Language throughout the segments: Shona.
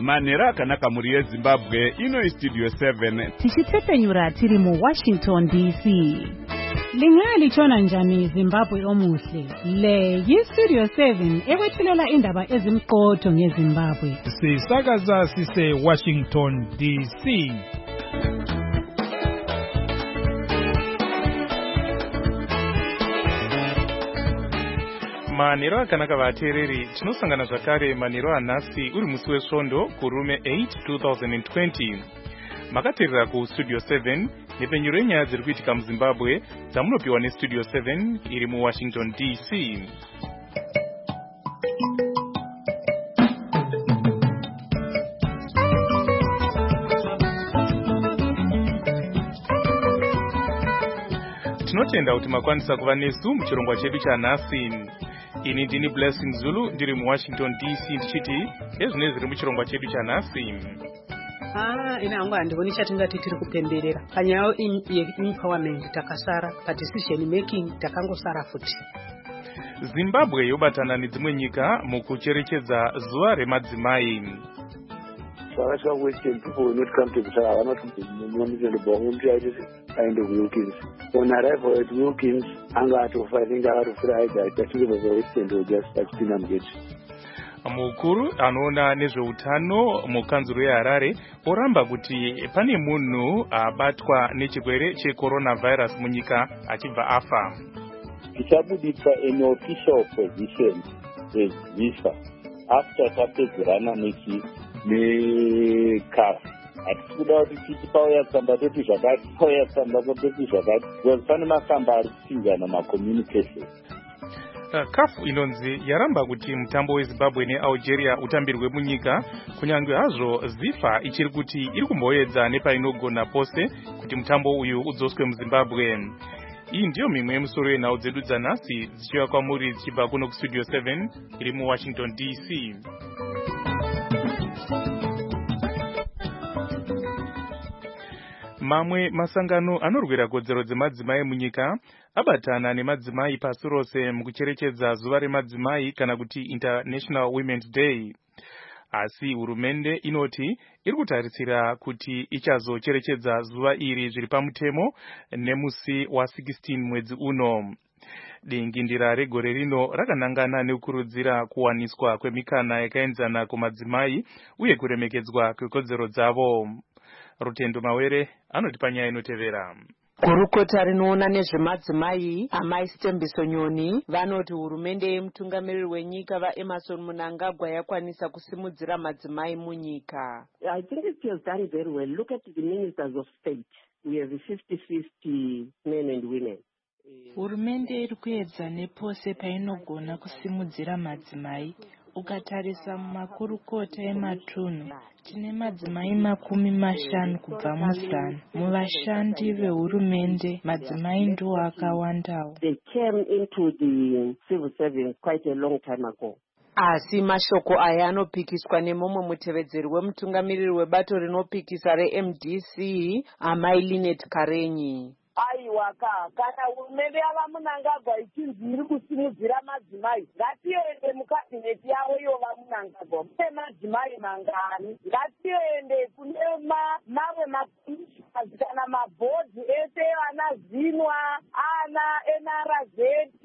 Manera akanaka muri yeZimbabwe ino Studio 7 tichitsepenyura tiri mu Washington DC. Lingalitshona njani Zimbabwe omuhle? Le yi-Studio 7 ekwethulela indaba ezimqotho ngeZimbabwe. Sisakaza sise Washington DC. Manero akanaka vateereri, tinosangana zvakare manero anhasi uri musi wesvondo kurume 8 2020. Makateerera kuStudio 7 nepenyuro yenyaya dziri kuitika muZimbabwe dzamunopiwa neStudio 7 iri muWashington DC. Tinotenda kuti makwanisa kuva nesu muchirongwa chedu chanhasi. Ini ndini Blessing Zulu ndiri muWashington DC ndichiti ezvine zviri muchirongwa chedu chanhasi. Ina hangu handivoni chatingati tiri kupemberera panyaya yeempowerment takasara, padecision making takangosara futi. Zimbabwe yobatana nedzimwe nyika mukucherechedza zuva remadzimai. South Western people will not come to Brazil. I want to be the Bohum and the Wilkins. On arrival at Wilkins, I'm going to find out of Friday. I think the Western will just start to get. Mukuru anoona nezveutano mukanzuro yeHarare oramba kuti pane munhu abatwa nechirwere checoronavirus munyika achibva afa. Tichabudisa an official position ezvisa after tapedzerana necaf. Hatikuda kuti tichipauya tsamba toti zvakati, pauya tsamba toti zvakati, because pane masamba ari kupinzana macommunication. CAF inonzi yaramba kuti mutambo weZimbabwe neAlgeria utambirwe munyika, kunyange hazvo ZIFA ichiri kuti iri kumboedza nepainogona pose kuti mutambo uyu udzoswe muZimbabwe. Iyi ndiyo mimwe yemusoro yenhau dzedu dzanhasi dzichiva kwamuri dzichibva kuno kuStudio 7 iri muWashington DC. Mamwe masangano anorwira kodzero dzemadzimai munyika abatana nemadzimai pasi rose mukucherechedza zuva remadzimai kana kuti International Women's Day. Asi hurumende inoti iri kutarisira kuti ichazocherechedza zuva iri zviri pamutemo nemusi wa16 mwedzi uno. Dingindira regore rino rakanangana nekukurudzira kuwaniswa kwemikana yakaenzana kumadzimai uye kuremekedzwa kwekodzero dzavo. Rutendo Mawere anoti panyaya inotevera. Gurukota rinoona nezvemadzimai Amai Stembiso Nyoni vanoti hurumende yemutungamiriri wenyika vaEmmerson Mnangagwa yakwanisa kusimudzira madzimai munyika. I think it has done very well. Look at the ministers of state. We have 50-50 men and women. Hurumende iri kuedza nepose painogona kusimudzira madzimai. Ukatarisa mumakurukota ematunhu tine madzimai 50 kubva muzana. Muvashandi vehurumende madzimai ndiwo akawandawo. They came into the civil service quite a long time ago. Asi mashoko aya anopikiswa nemumwe mutevedzeri wemutungamiriri webato rinopikisa reMDC Amai Linet Karenyi. Aiwaka kana hurumende yava Mnangagwa ichinzi iri kusimudzira madzimai, ngatiende mukabineti yavo yova Mnangagwa mune madzimai mangani. Ngatiende kune mamwe makomishinazi kana mabhodhi ese ana Zinwa, ana NRZ,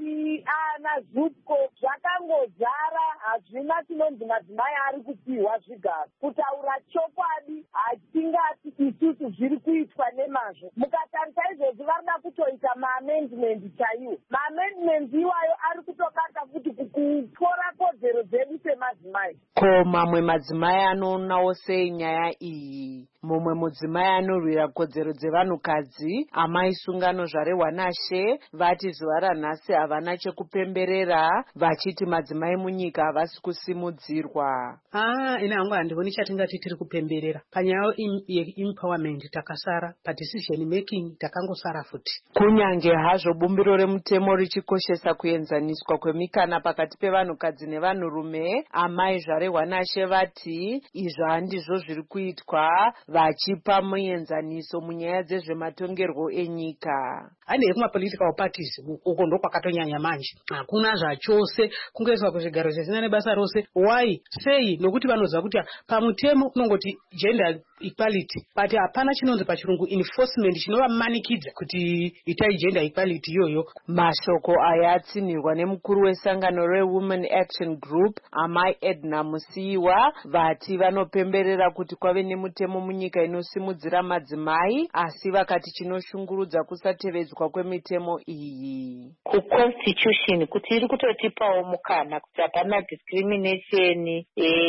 ana ZUPCO, zvakangodzara. Hazvina chinonzi madzimai ari kupiwa zvigaro. Kutaura chokwadi hatingati isusu zviri kuitwa nemazvo. Mukatarisa izvozvo varida kutoita maamendment chaiwo. Maamendment iwayo ari kutokata kuti kutora kodzero dzedu semadzimai. Ko mamwe madzimai anoonawo sei nyaya iyi? Mumwe mudzimai anorwira kodzero dzevanhukadzi Amai Sungano Zvarehwanashe vati zuva ranhasi havana chekupemberera, vachiti madzimai munyika havasi kusimudzirwa. Ina hangu handivoni chatingati tiri kupemberera panyaya yeempowerment takasara, padecision making takangosara futi. Kunyange hazvo bumbiro remutemo richikoshesa kuenzaniswa kwemikana pakati pevanhukadzi nevanhurume, Amai Zvarehwanashe vati izvo handizvo zviri kuitwa. vachipa muenzaniso munyaya dzezvematongerwo enyika. Handei kumapolitical parties uko ndo kwakatonyanya manje. Hakuna zvachose kungoiswa kuzvigaro zvisina nebasa rose. Why? Sei? Nokuti vanoziva kuti pamutemo unongoti gender equality, but hapana chinonzi pachirungu enforcement chinovamanikidza kuti itai gender equality iyoyo. Mashoko aya atsinirwa nemukuru wesangano reWomen Action Group Amai Edna Musiiwa, vati vanopemberera kuti kwave nemutemo munyika inosimudzira madzimai, asi vakati chinoshungurudza kusatevedzwa kwemitemo iyi. Constitution kuti iri kutotipawo mukana kuti hapana discrimination,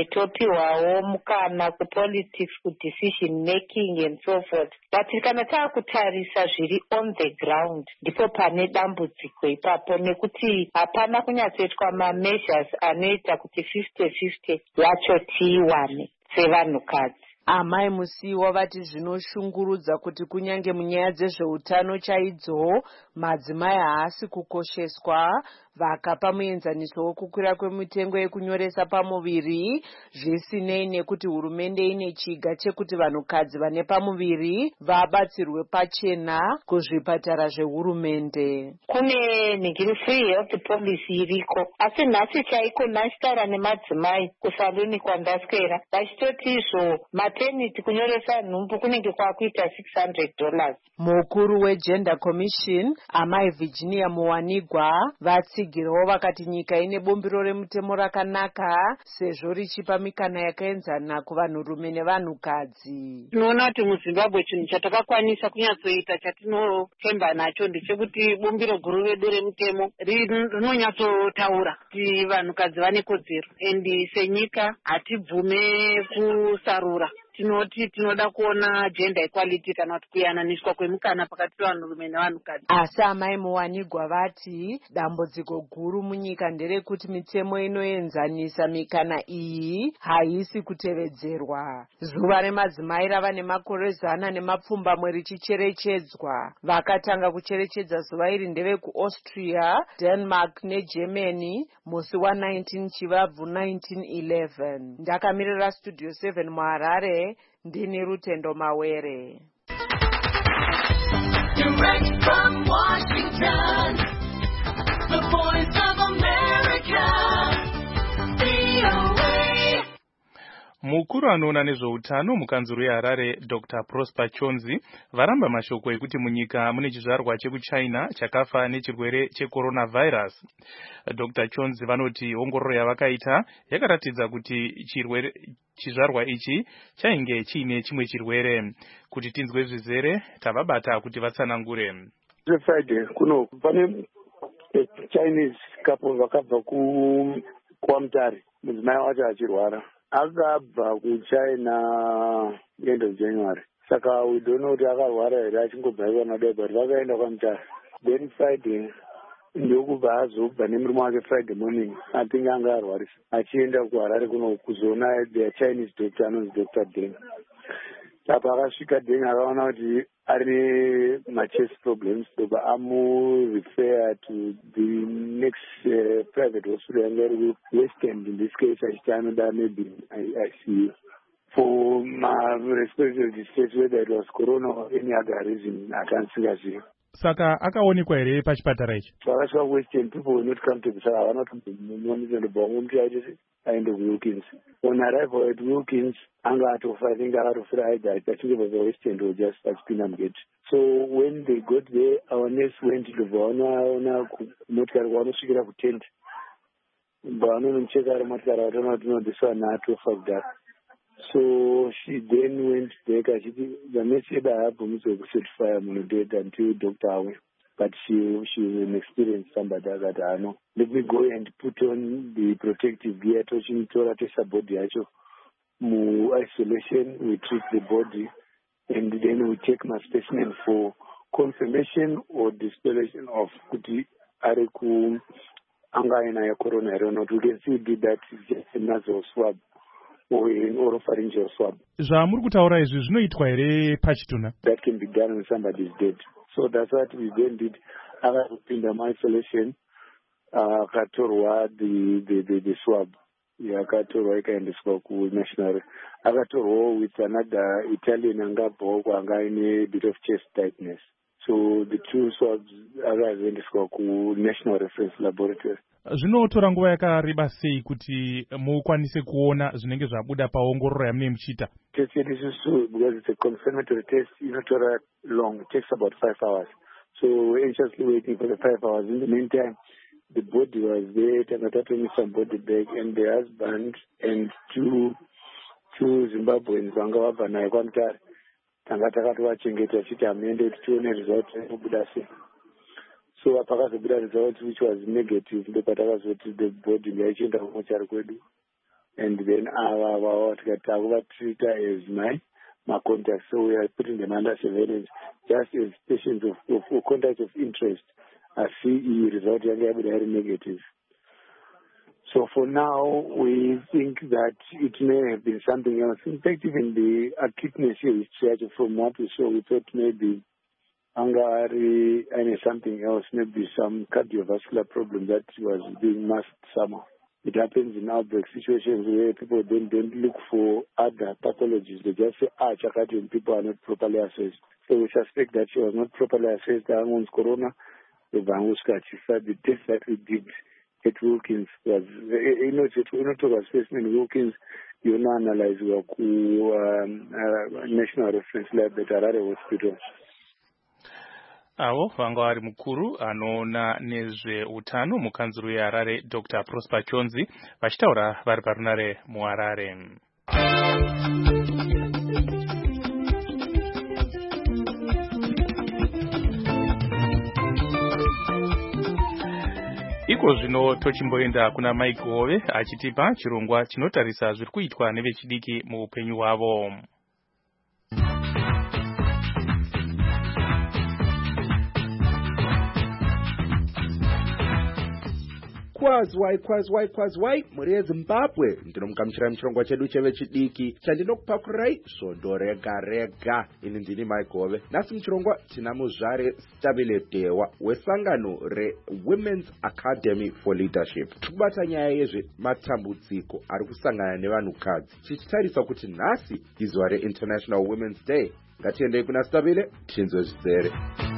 topiwawo mukana kupolitics, decision making and so forth. But kana taakutarisa zviri on the ground ndipo pane dambudziko ipapo, nekuti hapana kunyatsoitwa measures anoita kuti 50-50 yacho tiiwane sevanhukadzi. Amai Musiiwa vati zvinoshungurudza kuti kunyange munyaya dzezveutano chaidzo madzimai haasi kukosheswa, vakapa muenzaniso wokukwira kwemitengo yekunyoresa pamuviri, zvisinei nekuti hurumende ine chiga chekuti vanhukadzi vane pamuviri vabatsirwe pachena kuzvipatara zvehurumende. Kune ningiri free health policy iriko, asi nhasi chaiko ndachitaura nemadzimai kusaluni kwandaswera vachitoti izvo maternity kunyoresa nhumbu kunenge kwakuita $600. Mukuru weGender Commission Amai Virginia Muwanigwa vatsigirawo vakati nyika ine bumbiro remutemo rakanaka sezvo richipa mikana yakaenzana kuvanhurume nevanhukadzi. Tinoona kuti muZimbabwe chinhu chatakakwanisa kunyatsoita chatinotemba nacho ndechekuti bumbiro guru redu remutemo rinonyatsotaura kuti vanhukadzi vane kodzero, endi senyika hatibvume kusarura. Tinoti tinoda kuona gender equality kana kuti kuyananiswa kwemukana pakati pevanhurume nevanhukadzi. Asi Amai Muwanigwa vati dambudziko guru munyika nderekuti mitemo inoenzanisa mikana iyi haisi kutevedzerwa. Zuva remadzimai rava nemakore 100 richicherechedzwa. Vakatanga kucherechedza zuva iri ndevekuAustria, Denmark neGermany musi wa19 Chivabvu 1911. Ndakamirira Studio 7 muHarare, ndini Rutendo Mawere. Direct from Washington, the Voice of America, VOA. Mukuru anoona nezveutano mukanzuru yeHarare Dr. Prosper Chonzi varamba mashoko ekuti munyika mune chizvarwa chekuChina chakafa nechirwere checoronavirus. Dr. Chonzi vanoti ongororo yavakaita yakaratidza kuti chizvarwa ichi chainge chiine chimwe chirwere. Kuti tinzwe zvizere tavabata kuti vatsanangure. Friday kuno pane Chinese couple vakabva kuMutare, mudzimai wacho achirwara. Akabva kuChina end of January. Saka we don't know kuti akarwara here achingobva ikona dai, but vakaenda kwaMutare. Then Friday ndokubva azobva nemurume wake Friday morning, I think anga arwarisa, achienda kuHarare kuno kuzoona the Chinese doctor anonzi Dr. Deng. Apa akasvika Deng akaona kuti ari machest problems, ndoba amurefer to the next private hospital yanga iri West End. In this case achiti anoda maybe ICU for my respective states, whether it was corona or any other reason akansingaziva. Saka akaonekwa here pachipatara ichi? Vakasvika West End, people will not come to the saka havana kumonisa ndobva mtu aiti aende kuWilkins. On arrival at Wilkins anga atofa, I think akatofira aida achinge bva West End or just achipinda mugate. So when they got there, our nurse went to vaona motikari kwanosvikira kutent. Vanonocheka ari motikari vataona kuti no, this one atofa kudhara. So she then went back. The nurse said I have to certify dead until doctor away. But she was an experienced somebody that I know. Let me go and put on the protective gear. Touching to test the body. Mu isolation, we treat the body, and then we take my specimen for confirmation or dispellation of kuti areku anga ya corona or not. We can still do that just a nasal swab or an oropharyngeal swab. Zvamuri kutaura izvi zvinoitwa here pachituna? That can be done when somebody is dead. So that's what we then did. In the isolation, akatorwa the swab. yakatorwa ikaendeswa kunational. Akatorwawo with another Italian angabvawo kwanga aine bit of chest tightness. So the two swabs akazoendeswa kunational reference laboratory. Zvinotora nguva yakareba sei kuti mukwanise kuona zvinenge zvabuda paongororo yamunenge muchiita? Test yedu isusu, because it's a confirmatory test, inotora long. It takes about 5 hours. So we're anxiously waiting for the 5 hours. In the meantime, the body was there, Tangatatomi some body bag, and the husband and two Zimbabweans vanga vabva naye kwaMutare. Tangatakati vachengeta chiti hamende kuti tione result inobuda sei. So pakazobuda result which was negative, ndopatakazoti the body yaichienda kuMutare kwedu. And then our treated as my contacts. So we are putting them under surveillance just as patients of contacts of interest. I see result very negative. So for now, we think that it may have been something else. In fact, even the acuteness here is from what we saw, we thought maybe Angari and something else, maybe some cardiovascular problem that was being masked somehow. It happens in outbreak situations where people don't look for other pathologies. They just say, Chakati, and people are not properly assessed. So we suspect that she was not properly assessed. Angon's corona, the test that we did at Wilkins was, it's a specimen. Wilkins, you now analyze National Reference Lab at Harare Hospital. Avo vanga vari mukuru anoona nezveutano mukanzuru yeHarare Dr. Prosper Chonzi vachitaura vari parunare muHarare. Iko zvino tochimboenda kuna Mike Hove achitipa chirongwa chinotarisa zviri kuitwa nevechidiki muupenyu hwavo. Kwazwai muri yeZimbabwe ndinomugamuchira muchirongwa chedu chevechidiki chandinokupakurai svondo rega. Ini ndini Mike Hove. Nasi muchirongwa tina muzvare Stabile Dewa wesangano reWomen's Academy for Leadership. Tikubata nyaya yezvematambudziko ari kusangana nevanhukadzi tichitarisa kuti nhasi izuva reInternational Women's Day. Ngatiendei kuna Stabile tinzwe zvizere.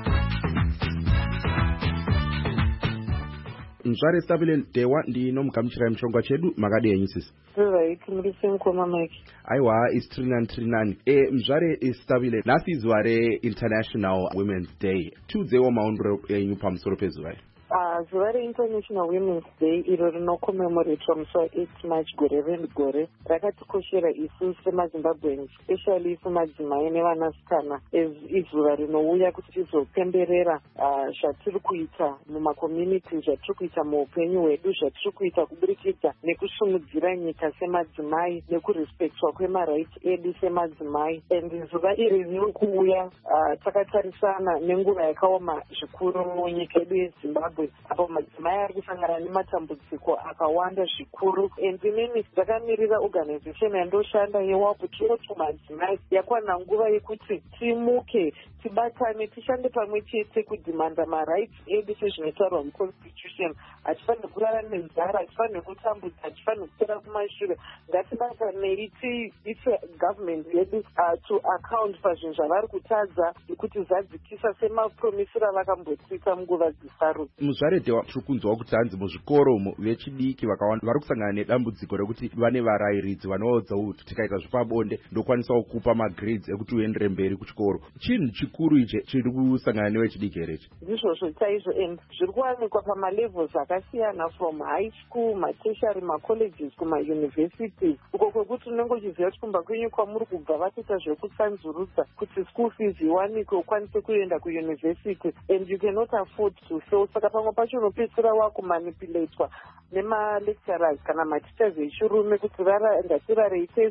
Mzvare Stabile Dewa ndinomugamuchira muchirongwa chedu makadii sisi? Right, muri semukoma Mike. Aiwa, is Trinan. Mzvare Stabile, nasi izuva reInternational Women's Day. Tiudzewo maonero enyu pamusoro pezuva. Zuva reInternational Women's Day iro rinokomemoratwa musi wa8 March gore negore rakatikoshera isu semaZimbabweans, especially semadzimai nevanasikana, izuva rinouya kuti tizopemberera zvatiri kuita mumakommunity, zvatiri kuita muupenyu hwedu, zvatiri kuita kuburikidza nekusumudzira nyika semadzimai nekurespectwa kwemarights edu semadzimai. And zuva iri riri kuuya takatarisana nenguva yakaoma zvikuru munyika yedu yeZimbabwe, apo madzimai ari kusangana nematambudziko akawanda zvikuru. And inini ndakamirira organization yandoshanda yeWAPO tinoti madzimai yakwana nguva yekuti timuke, tibatane, tishande pamwe chete kudhimanda marights edu sezvinotaurwa muconstitution. Hatifaniri kurara nenzara, hatifaniri kutambudza, hatifaniri kupera kumashure. Ngatibatanei tiise government yedu to account pazvinhu zvavari kutadza kuti zadzikisa semapromisira avakambotsika munguva dzisaru. Muzvare Dewa, tiri kunzwa kuti hanzi muzvikoro vechidiki vakawanda vari kusangana nedambudziko rekuti vane varayiridzi vanoudza kuti tikaita zvepabonde ndokwanisawo kupa magrades ekuti uendere mberi kuchikoro. Chinhu chikuru ichi chiri kusangana nevechidiki here ichi? Ndizvozvo chaizvo, and zviri kuwanikwa pamalevels akasiyana, from high school, matertiary, macolleges kumauniversities, uko kwekuti unenge uchiziva kuti kumba kwenyu kwamuri kubva vatoita zvekutsanzurudza kuti school fees iwanikwe ukwanise kuenda kuuniversity, and you cannot afford to fail. Saka pamwe pacho unopedzisira wakumanipulatwa nemalecturers kana mateachers echirume kuti ngatirarei tese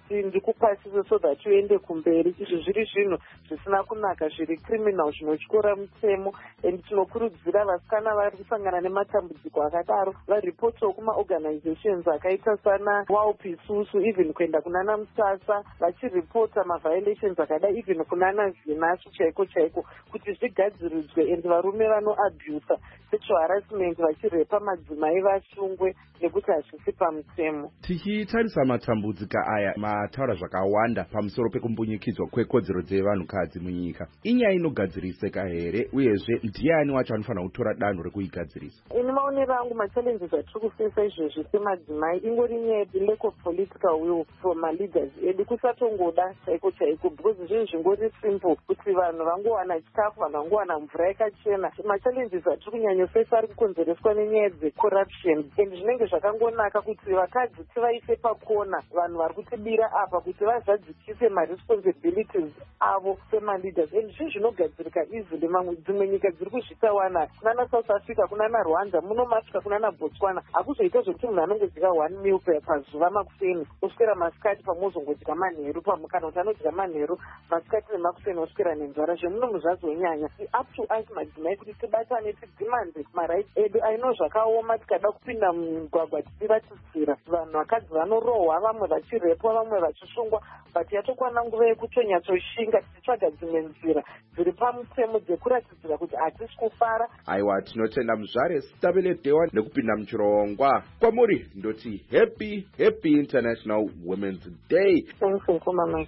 kuti ndikukwasise so that uende kumberi. Izvi zviri zvinhu zvisina kunaka, zviri criminal, zvinotyora mutemo, and tinokurudzira vasikana vari kusangana nematambudziko akadaro varipotewo kumaorganizations akaita sana WAUP isusu, even kuenda kunana Musasa vachiripota maviolations akadai, even kunana Zinasu chaiko chaiko, kuti zvigadziridzwe and varume vanoabusa sexual harassment vachirepa madzimai vashungwe nekuti hazvisi pamutemo. Tichitarisa matambudziko aya mataura zvakawanda pamusoro pekumbunyikidzwa kwekodzero dzevanhukadzi munyika. Inyaya inogadziriseka here, uyezve ndiani wacho anofanira kutora danho rekuigadzirisa? Ini maonero angu machallenges atiri kufesa izvezvi semadzimai ingori nyaya lack of political will from maleaders edu, kusatongoda chaiko chaiko, because zvinhu zvingori simple kuti vanhu vangowana chikafu, vanhu vangowana mvura yakachena. Machallenges atiri kunyanyofesa ari kukonzereswa nenyaya dzecorruption, and zvinenge zvakangonaka kuti vakadzi tivaise pakona vanhu vari kutibira apa kuti vazadzikise maresponsibilities avo semaleaders, and zvinhu zvinogadzirika easily. Dzimwe nyika dziri kuzvitawana, kunana South Africa, kunana Rwanda, munomasvika kunana Botswana, hakuzoita zvokuti munhu anongodya 1 meal pazuva makuseni oswera masikati pamozongodya manheru pamukana, kuti anodya manheru masikati nemakuseni oswera nenzara. Zvemunomu zvazonyanya. Up to us madzimai kuti tibatane, tidimande marights edu. Aino zvakaoma tikada kupinda mumugwagwa tichivatisira vanhu vakadzi vanorohwa, vamwe vachirepwa, vamwe vachisungwa, but yatokwana nguva yekutonyatsoshinga tichitsvaga dzimwe nzira dziri pamutemo dzekuratidzira kuti hatisi kufara. Aiwa, tinotenda Muzvare Stabile Dewa nekupinda muchirongwa. Kwamuri ndoti happy International Women's Day. Thanks for my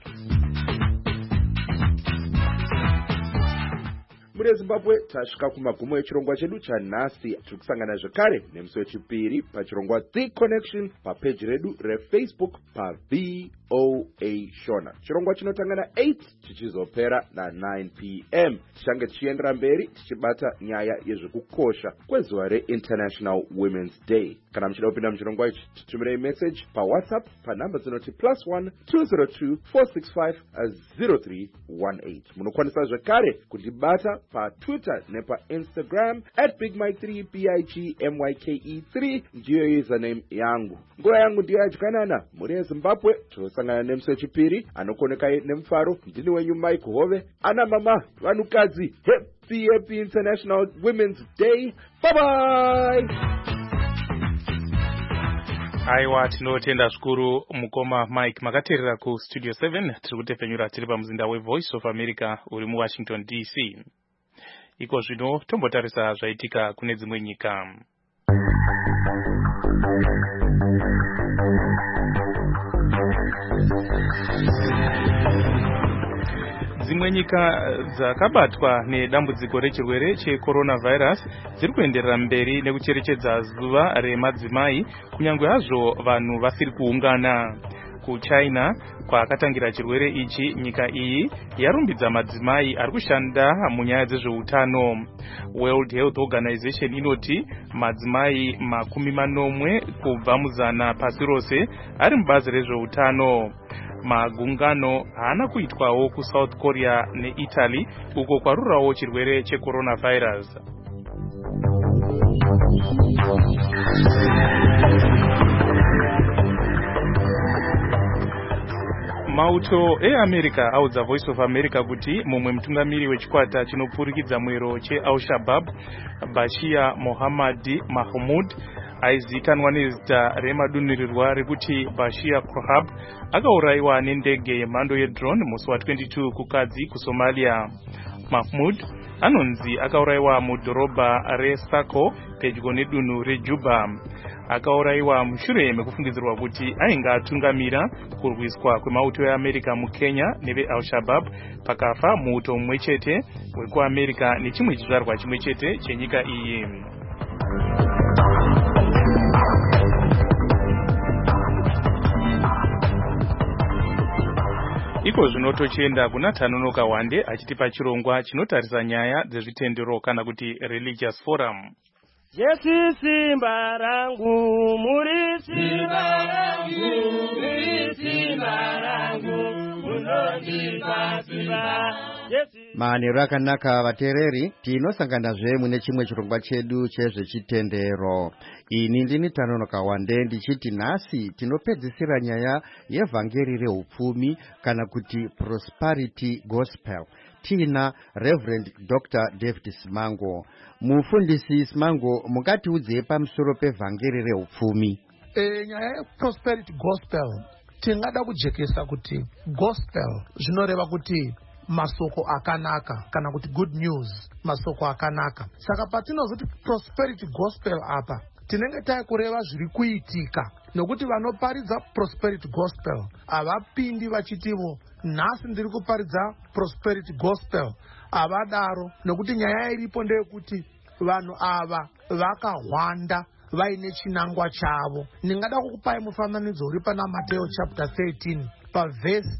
Muri Zimbabwe tasvika kumagumo echirongwa chedu chanhasi. Tiri kusangana zvakare nemusi wechipiri pachirongwa The Connection papeji redu reFacebook paVOA Shona. Chirongwa chinotanga na8 chichizopera na9 p.m. Tichange tichiendera mberi tichibata nyaya yezvekukosha kwezuva reInternational Women's Day. Kana muchida kupinda muchirongwa ichi, titumirei message paWhatsApp panhamba dzinoti +1 202 465 0318. Munokwanisa zvakare kundibata paTwitter nepaInstagram @BigMike3 BIGMYKE3 ndiyo username yangu. Nguva yangu ndiyo yadyanana. Muri Zimbabwe tosangana nemusi wechipiri. Anokonekai nemufaro ndini wenyu Mike Hove. Ana mama vanhukadzi, happy International Women's Day. Bye bye. Aiwa, tinotenda zvikuru mukoma Mike. Makateerera ku Studio 7 tiri kutefenyura tiri pamuzinda weVoice of America uri muWashington DC. Iko zvino tombotarisa zvaitika kune dzimwe nyika. Dzimwe nyika dzakabatwa nedambudziko rechirwere checoronavirus dziri kuenderera mberi nekucherechedza zuva remadzimai, kunyange hazvo vanhu vasiri kuungana. KuChina kwakatangira chirwere ichi, nyika iyi yarumbidza madzimai ari kushanda munyaya dzezveutano. World Health Organization inoti madzimai 40 kubva muzana pasi rose ari mubazi rezveutano. Magungano haana kuitwawo kuSouth Korea neItaly uko kwarurawo chirwere checoronavirus. Mauto eAmerica audza Voice of America kuti mumwe mutungamiri wechikwata chinopfurikidza mwero cheAl-Shabaab, Bashir Mohammad Mahmoud, aizikanwa nezita remadunirirwa rekuti Bashir Kohab, akaurayiwa nendege yemhando yedrone musi wa22 kukadzi kuSomalia. Mahmoud anonzi akaurayiwa mudhorobha reSako pedyo nedunhu reJuba. Akaurayiwa mushure mekufungidzirwa kuti ainge atungamira kurwiswa kwemauto eAmerica muKenya neveAl-Shabaab, pakafa muuto mumwe chete wekuAmerica nechimwe chizvarwa chimwe chete chenyika iyi. Iko zvino tochienda kuna Tanonoka Wande achitipa chirongwa chinotarisa nyaya dzezvitendero kana kuti religious forum. Yesu simba rangu, muri simba rangu, muri simba rangu, unondipa simba. manheru akanaka vateereri, tinosanganazve mune chimwe chirongwa chedu chezvechitendero. Ini ndini Tanonoka Wande ndichiti nhasi tinopedzisira nyaya yevhangeri reupfumi kana kuti prosperity gospel. Tina Reverend Dr. David Simango. Mufundisi Simango, mungatiudze pamusoro pevhangeri reupfumi? Nyaya yeprosperity gospel tingada kujekesa kuti gospel zvinoreva kuti masoko akanaka kana kuti good news, masoko akanaka. Saka patinozoti prosperity gospel apa tinenge taikureva zviri kuitika, nokuti vanoparidza prosperity gospel havapindi vachitivo nhasi ndiri kuparidza prosperity gospel. Havadaro, nokuti nyaya iripo ndeyekuti vanhu ava vakahwanda vaine chinangwa chavo. Ndingada kukupai mufananidzo uri pana Mateo chapter 13 pavhesi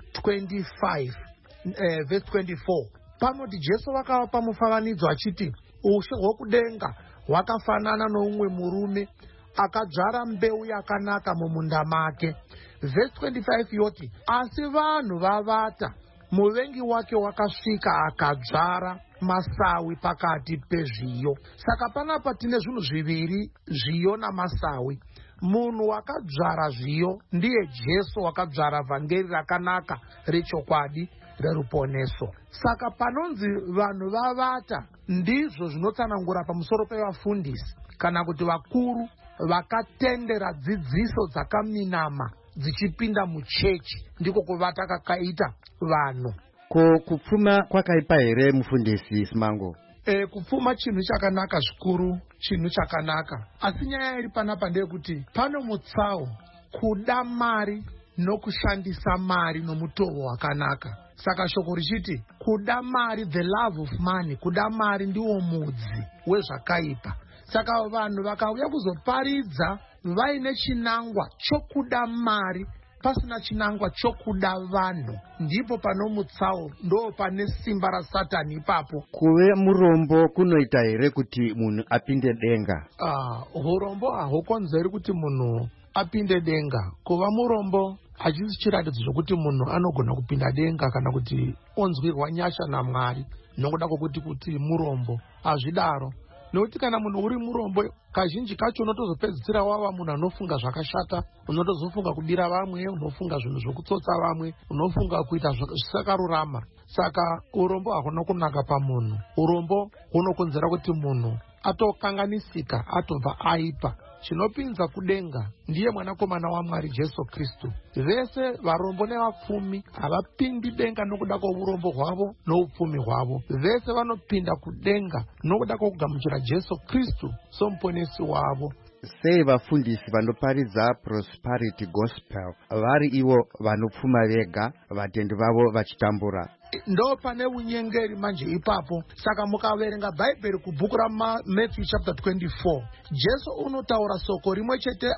25 verse 24. Panoti Jesu vakavapa mufananidzo achiti ushe hwokudenga hwakafanana noumwe murume akadzvara mbeu yakanaka mumunda make. Verse 25 yoti, asi vanhu vavata, muvengi wake wakasvika akadzvara masawi pakati pezviyo. Saka panapa tine zvinhu zviviri, zviyo namasawi. Munhu wakadzvara zviyo ndiye Jesu wakadzvara vhangeri rakanaka rechokwadi reruponeso. Saka panonzi vanhu vavata ndizvo zvinotsanangura pamusoro pevafundisi kana kuti vakuru vakatendera dzidziso dzakaminama dzichipinda muchechi, ndiko kuvata kakaita vanhu. Ko kupfuma kwakaipa here mufundisi Simango? Kupfuma chinhu chakanaka zvikuru, chinhu chakanaka. Asi nyaya iri panapa ndeyekuti pano mutsawo kuda mari nokushandisa mari nomutoro wakanaka. Saka shoko richiti kuda mari, the love of money, kuda mari ndiwo mudzi wezvakaipa. Saka vanhu vakauya kuzoparidza vaine chinangwa chokuda mari pasina chinangwa chokuda vanhu, ndipo pano mutsawo, ndo pane simba raSatani ipapo. Kuve murombo kunoita here kuti munhu apinde denga? Urombo hahukonzeri kuti munhu apinde denga. Kuva murombo hachisi chiratidzo chokuti munhu anogona kupinda denga kana kuti onzwirwa nyasha naMwari nokuda kwokuti murombo. Hazvidaro. Nokuti kana munhu uri murombo, kazhinji kacho unotozopedzisira wava munhu anofunga zvakashata, unotozofunga kudira vamwe, unofunga zvinhu zvokutsotsa vamwe, unofunga kuita zvisakarurama. Saka urombo hahuna kunaka pamunhu. Urombo hunokonzera kuti munhu atokanganisika, atobva aipa. Chinopinza kudenga ndiye mwanakomana waMwari Jesu Kristu. Vese varombo nevapfumi havapindi denga nokuda kwourombo hwavo noupfumi hwavo. Vese vanopinda kudenga nokuda kwokugamuchira Jesu Kristu somuponesi wavo. Sei vafundisi vanoparidza prosperity gospel vari ivo vanopfuma vega, vatendi vavo vachitambura? Ndo pane unyengeri manje ipapo. Saka mukaverenga Bhaibheri kubhuku raMatthew chapter 24, Jesu unotaura soko rimwe chete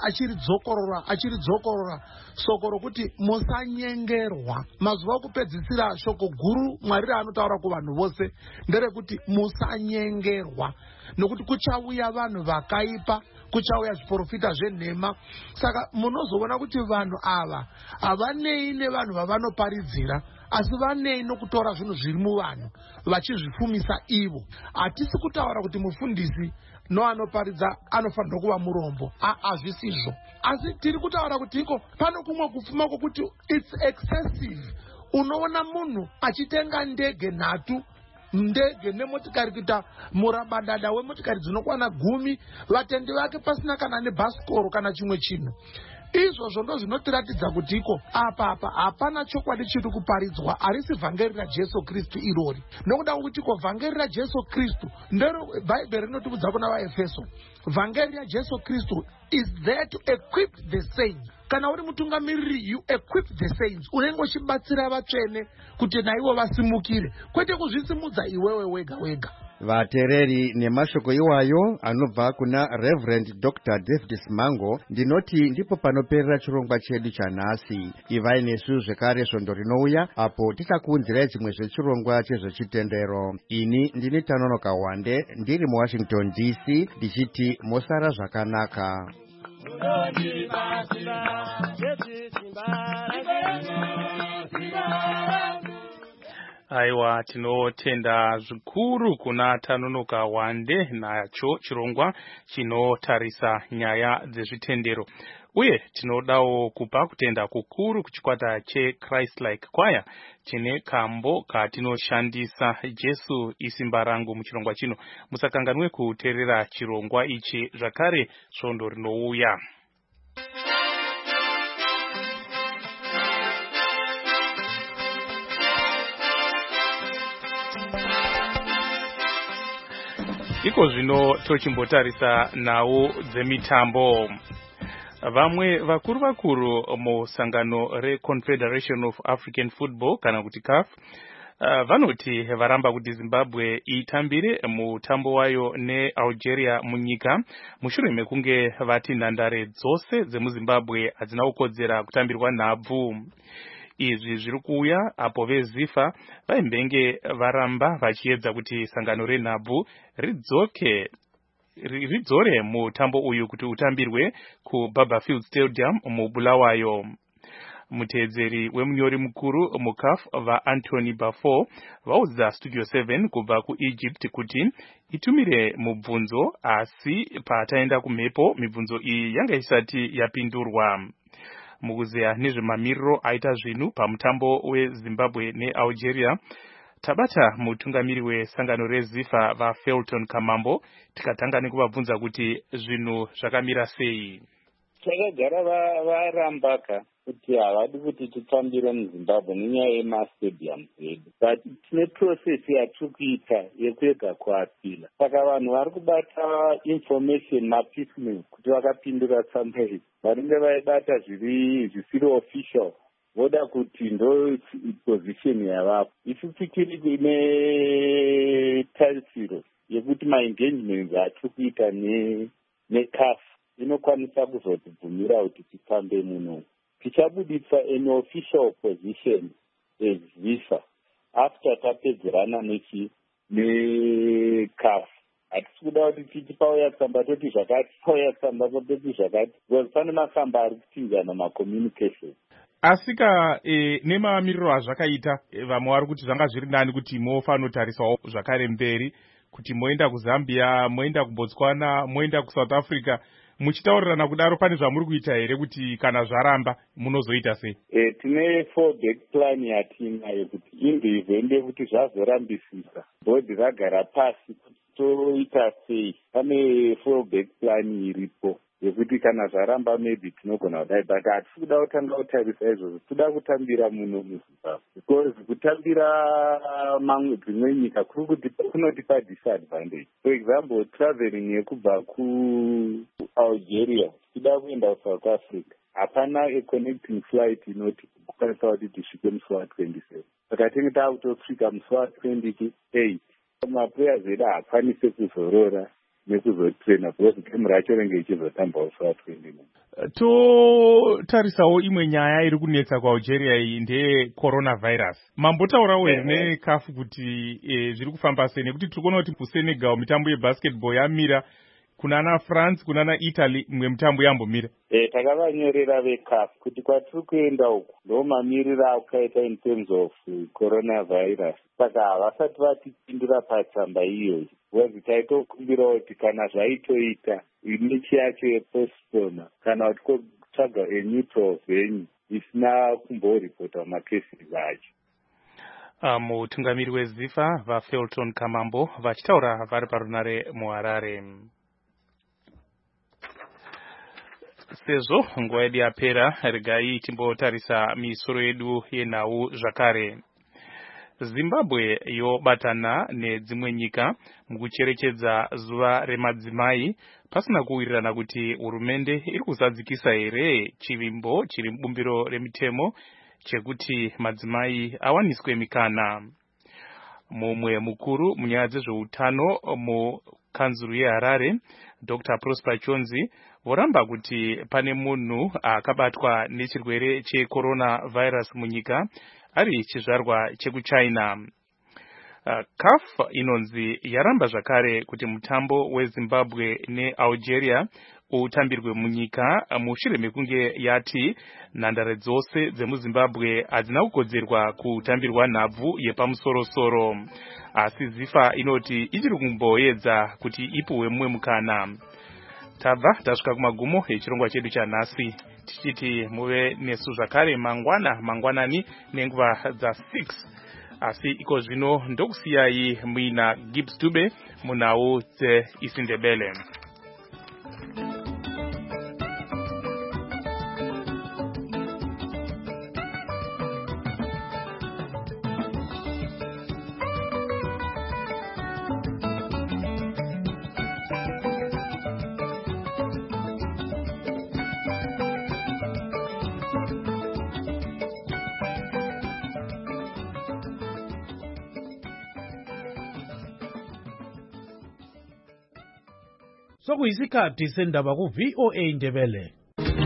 achiridzokorora soko rokuti musanyengerwa. Mazuva okupedzisira shoko guru Mwari raanotaura kuvanhu vose nderekuti musanyengerwa, nokuti kuchauya vanhu vakaipa, kuchauya zviprofita zvenhema. Saka munozoona kuti vanhu ava havanei nevanhu vavanoparidzira, asi vanei nokutora zvinhu zviri muvanhu vachizvifumisa ivo. Hatisi kutaura kuti mufundisi noanoparidza anofanirwa kuva murombo, hazvisizvo. Asi tiri kutaura kuti iko pano kumwe kupfuma kwokuti it's excessive. Unoona munhu achitenga ndege nhatu, ndege nemotikari kuita murabadada wemotikari dzinokwana 10, vatendi vake pasina kana nebhasikoro kana chimwe chinhu. Izvozvo ndo zvinotiratidza kuti iko apa hapana chokwadi chiri kuparidzwa, harisi vhangeri raJesu Kristu irori. Nokuda kwokuti iko vhangeri raJesu Kristu ndero Bhaibheri rinotibudza kuna vaEfeso. Vhangeri raJesu Kristu is there to equip the saints. Kana uri mutungamiriri, you equip the saints. Unenge uchibatsira vatsvene kuti naivo vasimukire, kwete kuzvisimudza iwewe wega wega. Vateereri, nemashoko iwayo anobva kuna Reverend Dr. David Simango, ndinoti ndipo panoperera chirongwa chedu chanhasi. Ivai nesu zvekare svondo rinouya apo tichakuunzirai chimwe zvechirongwa chezvechitendero. Ini ndini Tanonoka Wande ndiri muWashington DC ndichiti mosara zvakanaka. Aiwa, tinotenda zvikuru kuna Tanonoka Wande nacho chirongwa chinotarisa nyaya dzezvitendero. Uye tinodawo kupa kutenda kukuru kuchikwata cheChrist-like Choir chine kambo katinoshandisa Jesu isimba rangu muchirongwa chino. Musakanganwe kuteerera chirongwa ichi zvakare svondo rinouya. Iko zvino tochimbotarisa nawo dzemitambo. Vamwe vakuru musangano reConfederation of African Football kana kuti CAF vanoti varamba kuti Zimbabwe itambire mutambo wayo neAlgeria munyika mushure mekunge vati nhandare dzose dzemuZimbabwe hadzina kukodzera kutambirwa nhabvu. Izvi zviri kuuya apo veZIFA vaimbenge varamba vachiedza kuti sangano renhabvu ridzore mutambo uyu kuti utambirwe kuBarberfield Stadium muBulawayo. Muteedzeri wemunyori mukuru muCAF vaAnthony Baffour vaudza Studio 7 kubva kuEgypt kuti itumire mubvunzo, asi pataenda kumhepo mibvunzo iyi yanga isati yapindurwa. Mukuzeya nezvemamiriro aita zvinhu pamutambo weZimbabwe neAlgeria, tabata mutungamiri wesangano reZIFA vaFelton Kamambo tikatanga nekuvabvunza kuti zvinhu zvakamira sei. Takagara varambaka kuti havadi kuti titambire muZimbabwe nenyaya yemastadium edu, but tine process yatiri kuita yekuega kuapila. Saka vanhu vari kubata information mapiecemeal kuti vakapindura tsamba iyi vanenge vaibata zvisiri official voda kuti ndo position yavapo. Isu tikiri netarisiro yekuti maengagements atiri kuita neCAF inokwanisa kuzotibvumira kuti titambe muno. Tichabudisa an official position as ZIFA after tapedzerana neCAF. Hatisi kuda kuti titi pauya tsamba toti zvakati, pauya tsamba toti zvakati, because pane matsamba ari kutinzana macommunication. Asika nemamiriro azvakaita vamwe vari kuti zvanga zviri nani kuti mofanotariswawo zvakare mberi, kuti moenda kuZambia, moenda kuBotswana, moenda kuSouth Africa, muchitaurirana kudaro pane zvamuri kuita here kuti kana zvaramba munozoita sei? Tine 4-back plan yatinayo kuti indivende kuti zvazorambisisa bhodhi ragara pasi kuti toita sei. Pane 4-back plan iripo yekuti kana zvaramba maybe tinogona kudai, but hatisi kuda kutanga kutarisa izvozvo, toda kutambira muno muZimbabwe because kutambira mamwe dzimwe nyika kunotipa disadvantage. For example, traveling yekubva kuAlgeria tida kuenda kuSouth Africa, hapana a-connecting flight inoti kukwanisa kuti tisvike musi wa27. Saka tinge taakutosvika musi wa28 maplayers edu haakwanise kuzorora nekuzotrena because game racho renge ichizotamba musi wa29. Totarisawo imwe nyaya iri kunetsa kuAlgeria iyi ndeye coronavirus. Mambotaurawo here neCAF kuti zviri kufamba sei, nekuti tiri kuona kuti kuSenegal mitambo yebasketball yamira, kunana France kunana Italy imwe mitambo yambomira. Takavanyorera veCAF kuti kwatiri kuenda uku ndo mamiriro akaita in terms of coronavirus. Saka havasati vatipindura patsamba iyoyi. Wezi taitokumbirawo kuti kana zvaitoita mechi yacho yepostpona kana kuti kotsvaga a neutral venue isina kumboripota macases acho. Mutungamiri weZIFA vaFelton Kamambo vachitaura vari parunare muHarare. Sezvo nguva yedu yapera, regai timbotarisa misoro yedu yenhau zvakare. Zimbabwe yobatana nedzimwe nyika mukucherechedza zuva remadzimai pasina kuwirirana kuti hurumende iri kuzadzikisa here chivimbo chiri mubumbiro remitemo chekuti madzimai awaniswe mikana. Mumwe mukuru munyaya dzezveutano mukanzuru yeHarare, Dr. Prosper Chonzi, voramba kuti pane munhu akabatwa nechirwere cheCoronavirus munyika ari chizvarwa chekuChina. CAF inonzi yaramba zvakare kuti mutambo weZimbabwe neAlgeria utambirwe munyika mushure mekunge yati nhandare dzose dzemuzimbabwe hadzina kukodzerwa kutambirwa nhabvu yepamusorosoro, asi zifa inoti ichiri kumboedza kuti ipuhwe mumwe mukana. Tabva tasvika kumagumo echirongwa chedu chanhasi, tichiti muve nesu zvakare mangwanani nenguva dza6, asi iko zvino ndokusiyai muina Gibbs Dube munhau dzeIsindebele. Sokuyisikhathi sendaba ku VOA Ndebele.